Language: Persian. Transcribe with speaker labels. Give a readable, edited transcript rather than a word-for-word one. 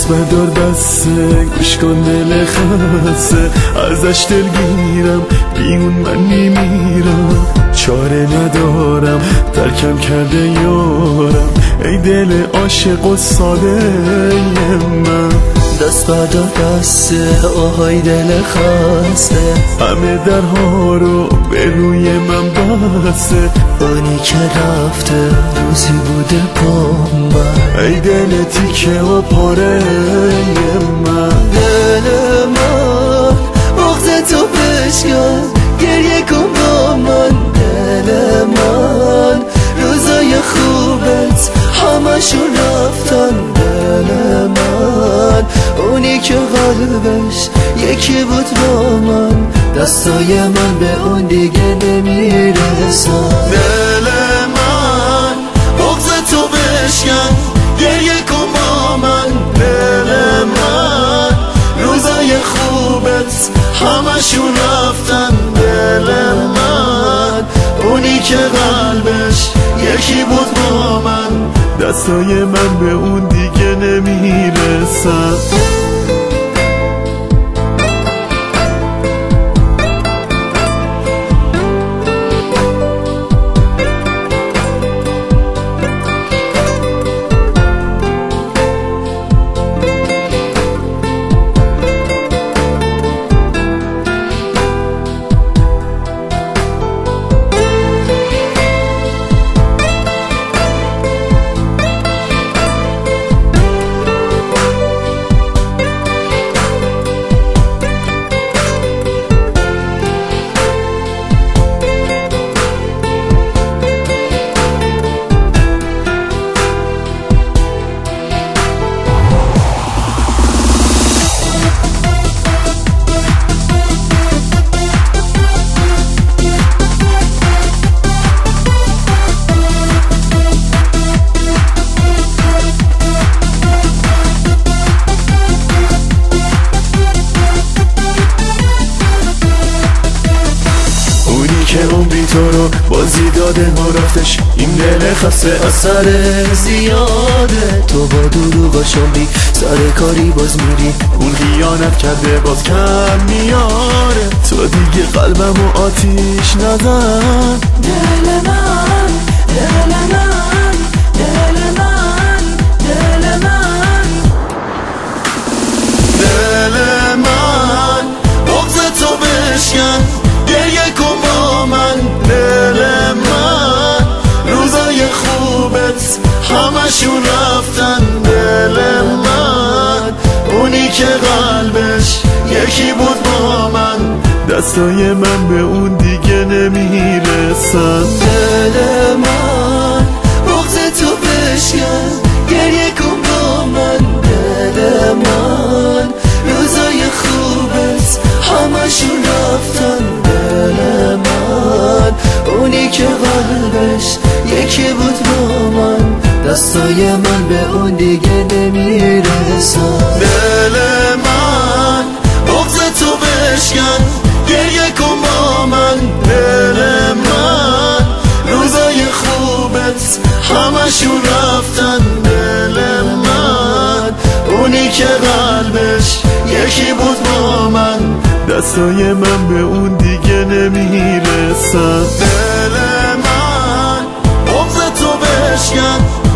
Speaker 1: بردار بسته، گوش کن دل خسته، ازش دلگیرم، بیون من میمیرم، چاره ندارم، ترکم کرده یارم، ای دل عاشق و ساده من.
Speaker 2: دست بردار بسته، آهای دل خسته،
Speaker 1: همه درها رو به روی من بسته،
Speaker 2: اونی که رفته روزی بوده پام بر،
Speaker 1: ای دل تیکه و پاره من.
Speaker 2: دل من بغض تو بشکن، گریه کن با من. دل من روزای خوبت همشون رفتن. دل من اونی که قلبش یکی بود با من، دستای من به اون دیگه نمیرسن.
Speaker 1: دل من بغض تو بشکن، گریه کن با من. دل من روزای خوبت همشون رفتن. دل من اونی که قلبش یکی بود با من، دستای من به اون دیگه نمیرسن. که عمری تو رو بازی داده و رفتش، این دل خسته اثر زیاده.
Speaker 2: تو با دروغاشون بی سر کاری باز میری،
Speaker 1: اون خیانت کرده باز کم میاره، تو دیگه قلبمو آتیش نزن.
Speaker 2: دل من، دل من، دل من، دل من،
Speaker 1: دل من بغض تو بشکن، گریه کن با من. دل من روزای خوبت همشون رفتن. دل من اونی که قلبش یکی بود با من، دستای من به اون دیگه نمیرسن.
Speaker 2: دل من بغض تو بشکن، گریه کن با من. دل من روزای خوبت همشون رفتن. دل من اونی که قلبش یکی بود با من، دستای من به اون دیگه نمیرسن.
Speaker 1: دل من بغض تو بشکن، گریه کن با من. دل من روزای خوبت همشون رفتن. دل من اونی که قلبش یکی بود با من، دستای من به اون دیگه نمیرسن. دل من بغض تو بشکن،